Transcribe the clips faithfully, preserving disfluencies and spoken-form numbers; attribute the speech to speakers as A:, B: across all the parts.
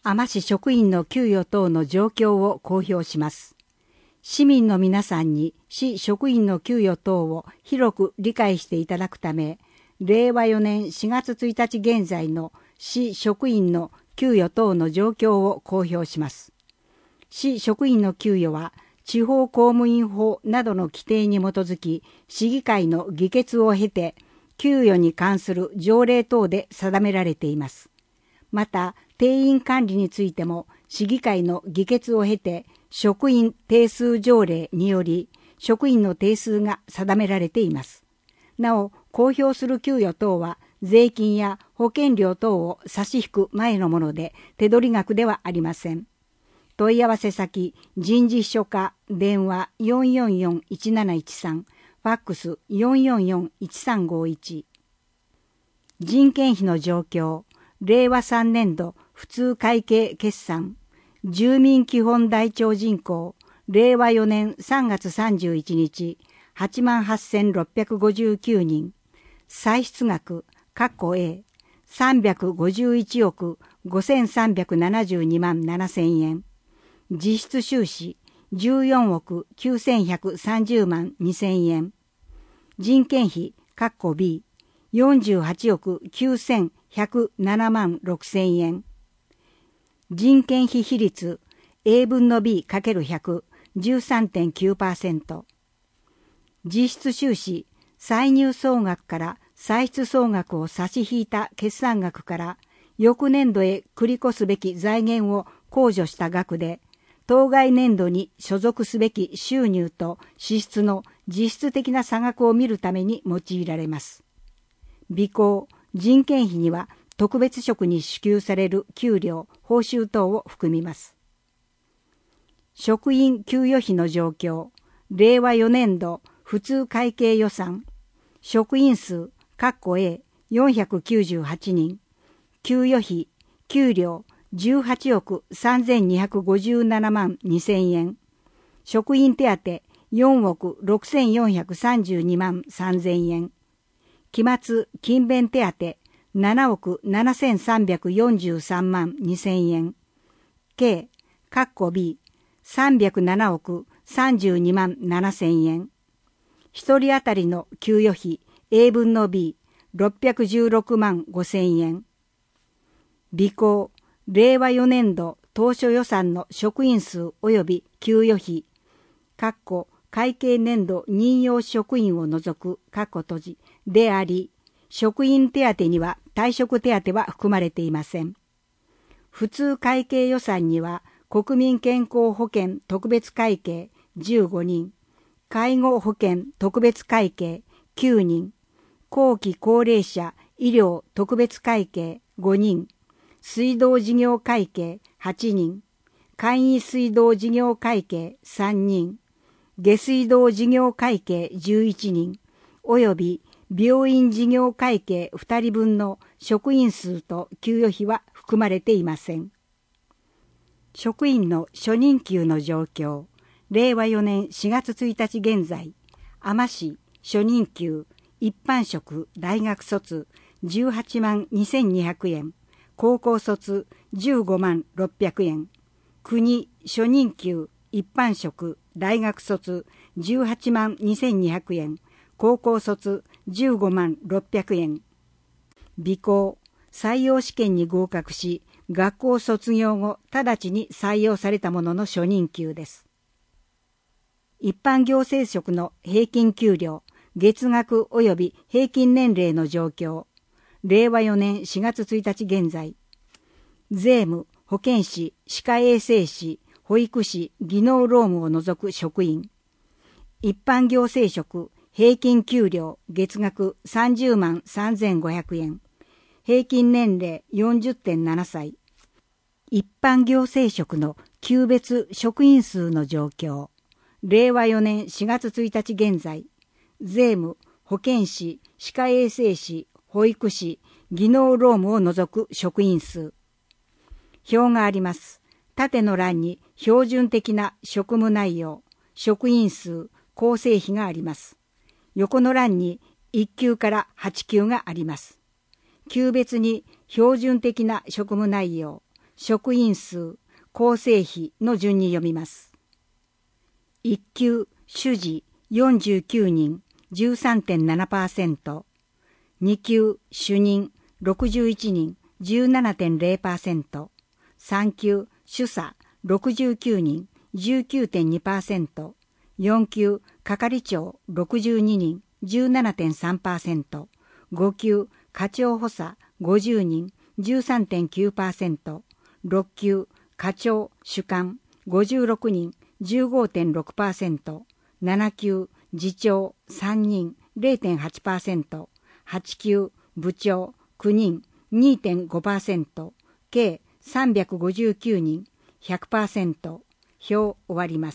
A: 海士市職員の給与等の状況を公表します。市民の皆さんに市職員の給与等を広く理解していただくため、れいわよねんしがつついたち現在の市職員の給与等の状況を公表します。市職員の給与は、地方公務員法などの規定に基づき、市議会の議決を経て、給与に関する条例等で定められています。また、定員管理についても、市議会の議決を経て、職員定数条例により、職員の定数が定められています。なお、公表する給与等は、税金や保険料等を差し引く前のもので、手取り額ではありません。問い合わせ先、人事秘書課、電話 よんよんよんいちなないちさん、ファックス よんよんよんいちさんごいち。人件費の状況、れいわさんねんど普通会計決算、住民基本台帳人口、れいわよねんさんがつさんじゅういちにち、はちまんはっせんろっぴゃくごじゅうきゅうにん、歳出額、括弧 A、さんびゃくごじゅういちおくごせんさんびゃくななじゅうにまんななせんえん、実質収支じゅうよんおくきゅうせんひゃくさんじゅうまんにせんえん、人件費、括弧 B、よんじゅうはちおくきゅうせんひゃくななまんろくせんえん、人件費比率 A 分の B かけるひゃく、じゅうさんてんきゅうパーセント、実質収支、歳入総額から歳出総額を差し引いた決算額から翌年度へ繰り越すべき財源を控除した額で、当該年度に所属すべき収入と支出の実質的な差額を見るために用いられます。備考、人件費には特別職に支給される給料、報酬等を含みます。職員給与費の状況、れいわよねんど普通会計予算、職員数、括弧 A、よんひゃくきゅうじゅうはちにん、給与費、給料、じゅうはちおくさんぜんにひゃくごじゅうななまんにせんえん、職員手当よんおくろくせんよんひゃくさんじゅうにまんさんぜんえん、期末勤勉手当ななおくななせんさんびゃくよんじゅうさんまんにせんえん、計、括弧 B、さんびゃくななおくさんじゅうにまんななせんえん、一人当たりの給与費 A 分の B、ろっぴゃくじゅうろくまんごせんえん、備考、れいわよねんど当初予算の職員数及び給与費、括弧会計年度任用職員を除く、括弧閉じ、であり、職員手当には退職手当は含まれていません。普通会計予算には、国民健康保険特別会計じゅうごにん、介護保険特別会計きゅうにん、後期高齢者医療特別会計ごにん、水道事業会計はちにん、簡易水道事業会計さんにん、下水道事業会計じゅういちにん、および病院事業会計ふたりぶんの職員数と給与費は含まれていません。職員の初任給の状況、れいわよねんしがつついたち現在、海士市初任給、一般職大学卒じゅうはちまんにせんにひゃくえん、高校卒じゅうごまんろっぴゃくえん、国初任給一般職大学卒じゅうはちまんにせんにひゃくえん、高校卒じゅうごまんろっぴゃくえん、備考、採用試験に合格し、学校卒業後直ちに採用された者の初任給です。一般行政職の平均給料、月額及び平均年齢の状況、れいわよねんしがつついたち現在、税務、保健師、歯科衛生士、保育士、技能労務を除く職員、一般行政職、平均給料、月額さんじゅうまんさんぜんごひゃくえん、平均年齢 よんじゅってんななさい、一般行政職の級別職員数の状況、れいわよねんしがつついたち現在、税務、保健師、歯科衛生士、保育士、技能労務を除く職員数。表があります。縦の欄に標準的な職務内容、職員数、構成比があります。横の欄にいっきゅうからはちきゅうがあります。級別に標準的な職務内容、 職員数、構成比の順に読みます。いっ級主事よんじゅうきゅうにん じゅうさんてんななパーセント、に級主任ろくじゅういちにん じゅうななてんゼロパーセント、さん級主査ろくじゅうきゅうにん じゅうきゅうてんにパーセント、よん級係長ろくじゅうににん じゅうななてんさんパーセント、ご級課長補佐ごじゅうにん じゅうさんてんきゅうパーセント、ろっ級課長主幹ごじゅうろくにん じゅうごてんろくパーセント、なな級次長さんにん ゼロてんはちパーセント、はち級部長きゅうにん にてんごパーセント、計さんびゃくごじゅうきゅうにん ひゃくパーセント、表終わります。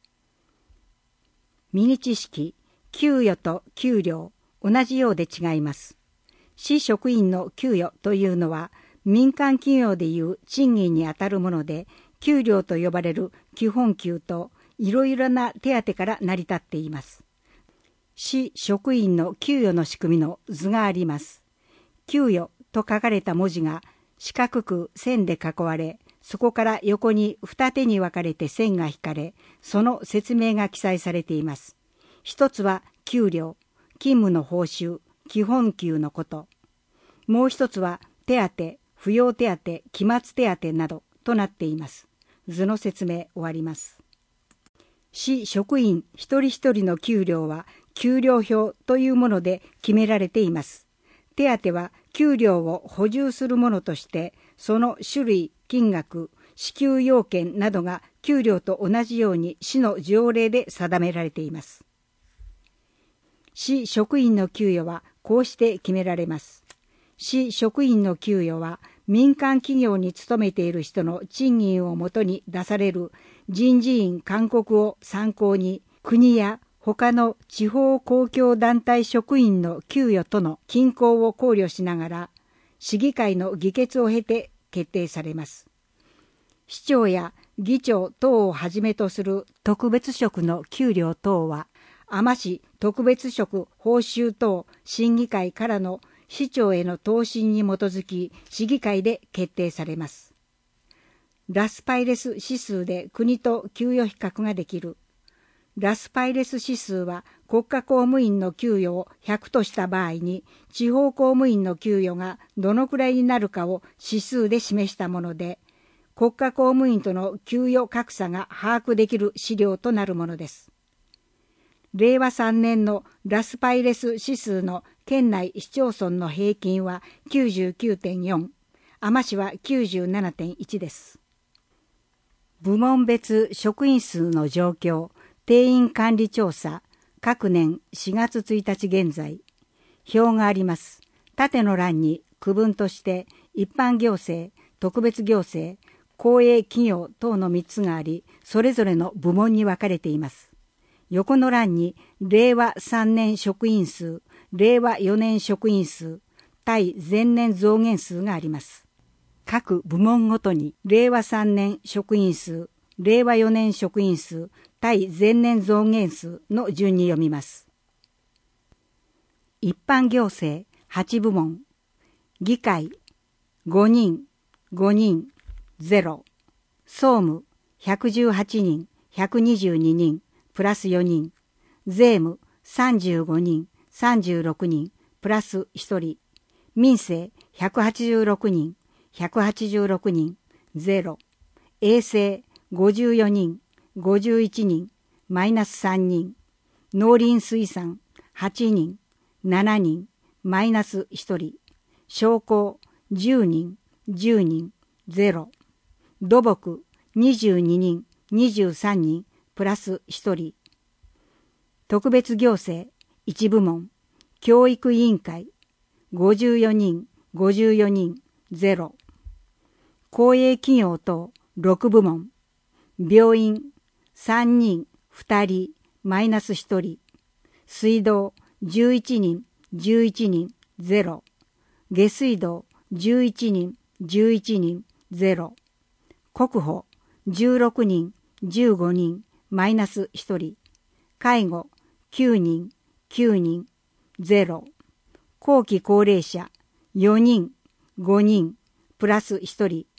A: ミニ知識、給与と給料、同じようで違います。市職員の給与というのは、民間企業でいう賃金にあたるもので、給料と呼ばれる基本給といろいろな手当から成り立っています。市職員の給与の仕組みの図があります。給与と書かれた文字が四角く線で囲われ、そこから横に二手に分かれて線が引かれ、その説明が記載されています。一つは給料、勤務の報酬、基本給のこと。もう一つは手当、扶養手当、期末手当などとなっています。図の説明終わります。市職員一人一人の給料は給料表というもので決められています。手当は給料を補充するものとして、その種類、金額、支給要件などが給料と同じように市の条例で定められています。市職員の給与はこうして決められます。市職員の給与は民間企業に勤めている人の賃金をもとに出される人事院勧告を参考に、国や他の地方公共団体職員の給与との均衡を考慮しながら、市議会の議決を経て決定されます。市長や議長等をはじめとする特別職の給料等は、海士市特別職報酬等審議会からの市長への答申に基づき市議会で決定されます。ラスパイレス指数で国と給与比較ができる。ラスパイレス指数は国家公務員の給与をひゃくとした場合に、地方公務員の給与がどのくらいになるかを指数で示したもので、国家公務員との給与格差が把握できる資料となるものです。れいわさんねんのラスパイレス指数の県内市町村の平均は きゅうじゅうきゅうてんよん、海士市は きゅうじゅうななてんいち です。部門別職員数の状況、定員管理調査、各年しがつついたち現在、表があります。縦の欄に区分として一般行政、特別行政、公営企業等のみっつがあり、それぞれの部門に分かれています。横の欄にれいわさんねん職員数、れいわよねん職員数、対前年増減数があります。各部門ごとにれいわさんねん職員数、れいわよねん職員数、対前年増減数の順に読みます。一般行政はち部門、議会ごにん、ごにん、ゼロ、総務ひゃくじゅうはちにん、ひゃくにじゅうににん、プラスよにん、税務さんじゅうごにん、さんじゅうろくにん、プラスひとり、民政ひゃくはちじゅうろくにん、ひゃくはちじゅうろくにん、ゼロ、衛生ごじゅうよにん、ごじゅういちにん、マイナスさんにん、農林水産はちにん、ななにん、マイナスひとり、商工じゅうにん、じゅうにん、ゼロ、土木にじゅうににん、にじゅうさんにん、プラスひとり、特別行政いち部門、教育委員会ごじゅうよにん、ごじゅうよにん、ゼロ、公営企業等ろく部門、病院さんにん、ふたり、マイナスひとり、水道じゅういちにん、じゅういちにん、ゼロ、下水道じゅういちにん、じゅういちにん、ゼロ、国保じゅうろくにん、じゅうごにん、マイナスひとり、介護きゅうにん、きゅうにん、ゼロ、後期高齢者よにん、ごにん、プラスひとり、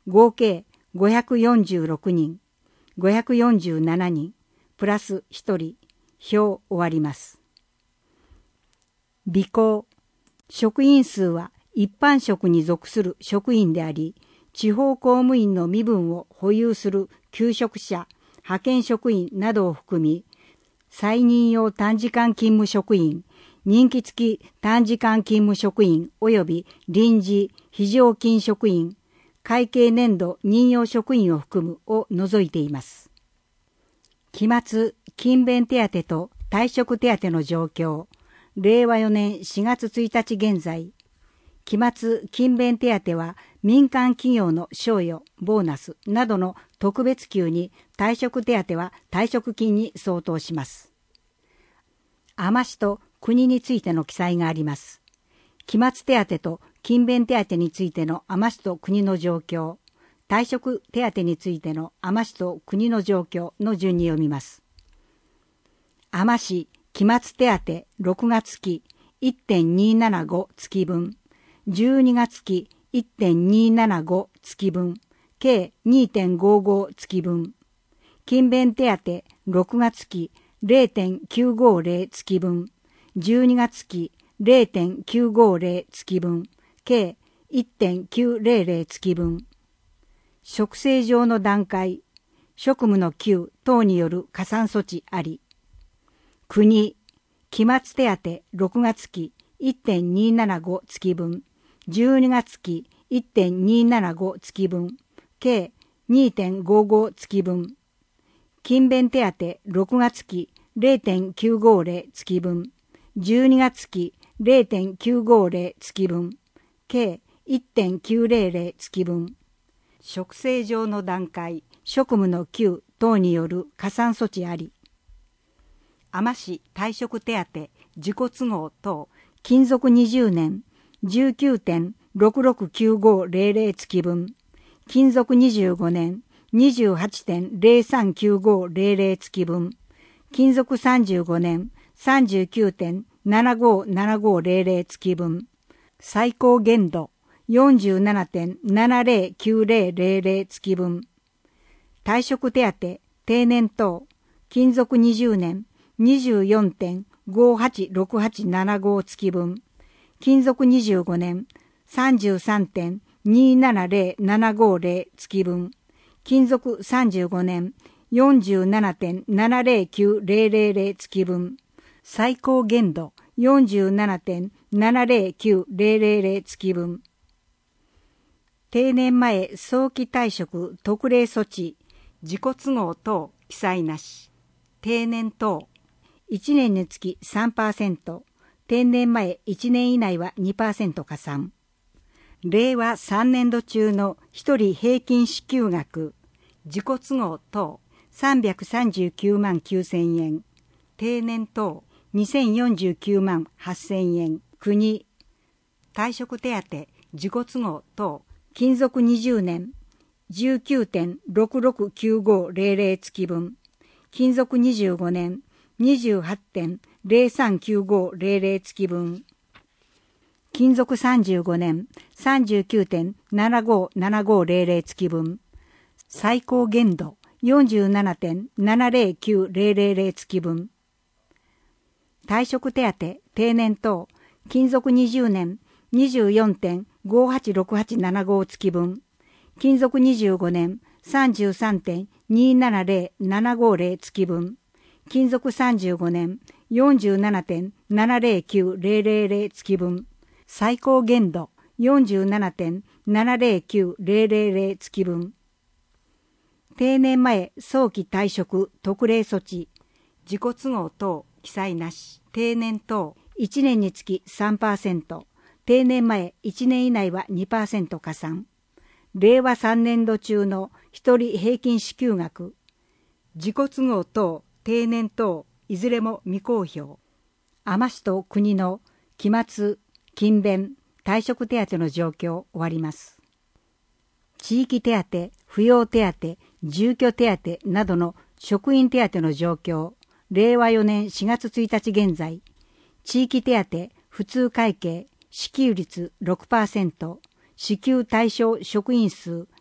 A: 合計ごひゃくよんじゅうろくにん、ごひゃくよんじゅうななにん、プラスひとり、表終わります。備考。職員数は一般職に属する職員であり、地方公務員の身分を保有する求職者、派遣職員などを含み、再任用短時間勤務職員、任期付き短時間勤務職員及び臨時非常勤職員、会計年度任用職員を含むを除いています。期末勤勉手当と退職手当の状況。れいわよねんしがつついたち現在、期末勤勉手当は民間企業の賞与、ボーナスなどの特別給に、退職手当は退職金に相当します。余しと国についての記載があります。期末手当と勤勉手当についての余しと国の状況、退職手当についての余しと国の状況の順に読みます。余し期末手当ろくがつ期 いってんにーななご 月分、じゅうにがつ期 いってんにーななご 月分、計 にーてんごーご 月分。勤勉手当ろくがつ期 れいてんきゅうごーぜろ 月分、じゅうにがつ期 れいてんきゅうごーぜろ 月分、計 いってんきゅうぜろぜろ 月分。職制上の段階、職務の給等による加算措置あり。国、期末手当ろくがつ期 いってんにーななご 月分、じゅうにがつ期 いってんにーななご 月分、計 にーてんごーご 月分。勤勉手当ろくがつ期 れいてんきゅうごーぜろ 月分、じゅうにがつ期 れいてんきゅうごーぜろ 月分、計 いってんきゅうぜろぜろ 月分。職制上の段階、職務の給等による加算措置あり。余し退職手当、自己都合等、勤続にじゅうねん、じゅうきゅうてんろくろくきゅうごーぜろぜろ 月分、勤続にじゅうごねん、にじゅうはちてんぜろさんきゅうごーぜろぜろ 月分、勤続さんじゅうごねん、さんじゅうきゅうてんななごーななごーぜろぜろ 月分、最高限度 よんじゅうななてんななぜろきゅうぜろぜろぜろ 月分、退職手当、定年等、勤続にじゅうねん、にじゅうよんてんごーはちろくはちななごー 月分、勤続にじゅうごねん、さんじゅうさんてんにーななぜろななごーぜろ 月分、勤続さんじゅうごねん、よんじゅうななてんななぜろきゅうぜろぜろぜろ 月分、最高限度 よんじゅうななてんななぜろきゅうぜろぜろぜろ 月分。定年前早期退職特例措置、自己都合等記載なし。定年等、いちねんにつき さんパーセント、定年前いちねん以内は にパーセント 加算。れいわさんねんど中のひとり平均支給額、自己都合等さんびゃくさんじゅうきゅうまんきゅうせんえん、定年等にせんよんじゅうきゅうまんはっせんえん、国、退職手当、自己都合等、勤続にじゅうねん、じゅうきゅうてんろくろくきゅうごーぜろぜろ 月分、勤続にじゅうごねん、にじゅうはちてんぜろさんきゅうごーぜろぜろ 月分、勤続さんじゅうごねん、さんじゅうきゅうてんななごーななごーぜろぜろ 月分、最高限度 よんじゅうななてんななぜろきゅうぜろぜろぜろ 月分、退職手当、定年等、勤続にじゅうねん、にじゅうよんてんごーはちろくはちななごー 月分、勤続にじゅうごねん、さんじゅうさんてんにーななぜろななごーぜろ 月分、勤続さんじゅうごねん、よんじゅうななてんななぜろきゅうぜろぜろぜろ 月分、最高限度 よんじゅうななてんななぜろきゅうぜろぜろぜろ 月分。定年前早期退職特例措置、自己都合等記載なし。定年等いちねんにつき さんパーセント、定年前いちねん以内は にパーセント 加算。れいわさんねんど中のひとり平均支給額、自己都合等、定年等、いずれも未公表。余しと国の期末、勤勉、退職手当の状況終わります。地域手当、扶養手当、住居手当などの職員手当の状況、れいわよねんしがつついたち現在、地域手当、普通会計、支給率 ろくパーセント、支給対象職員数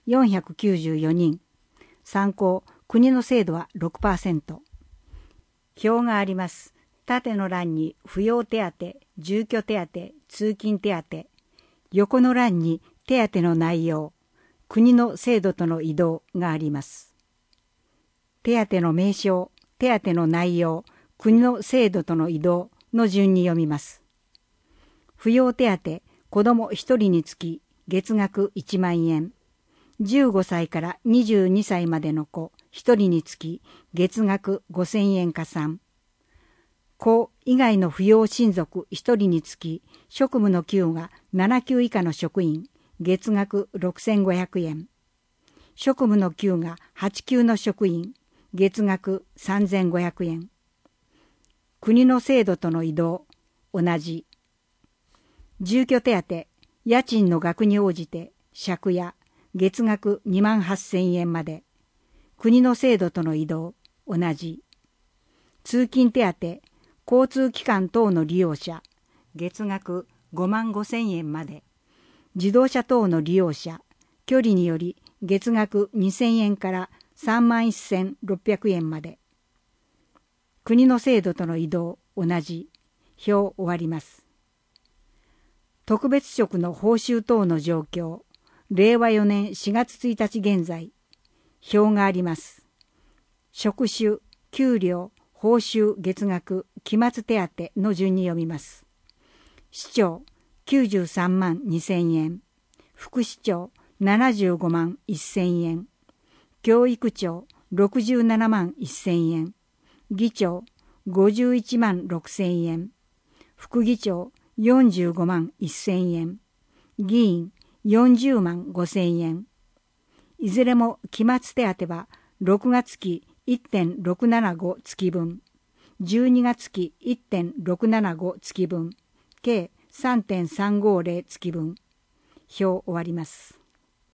A: よんひゃくきゅうじゅうよにん。参考、国の制度は ろくパーセント。表があります。縦の欄に扶養手当、住居手当、通勤手当。横の欄に手当の内容、国の制度との移動があります。手当の名称、手当の内容、国の制度との移動の順に読みます。扶養手当、子どもひとりにつき月額いちまんえん。じゅうごさいからにじゅうにさいまでの子ひとりにつき月額ごせんえん加算。子以外の扶養親族ひとりにつき職務の級がなな級以下の職員月額ろくせんごひゃくえん。職務の級がはち級の職員月額さんぜんごひゃくえん。国の制度との移動同じ。住居手当、家賃の額に応じて借家月額にまんはっせんえんまで。国の制度との移動同じ。通勤手当、交通機関等の利用者月額ごまんごせんえんまで。自動車等の利用者距離により月額にせんえんからさんまんせんろっぴゃくえんまで。国の制度との移動同じ。表終わります。特別職の報酬等の状況、れいわよねんしがつついたち現在、表があります。職種、給料、報酬、月額、期末手当の順に読みます。市長、きゅうじゅうさんまんにせんえん。副市長、ななじゅうごまんせんえん。教育長、ろくじゅうななまんせんえん。議長、ごじゅういちまんろくせんえん。副議長、よんじゅうごまんせんえん。議員、よんじゅうまんごせんえん。いずれも期末手当はろくがつ期 いってんろくななご 月分、じゅうにがつ期 いってんろくななご 月分、計 さんてんさんごぜろ 月分。表終わります。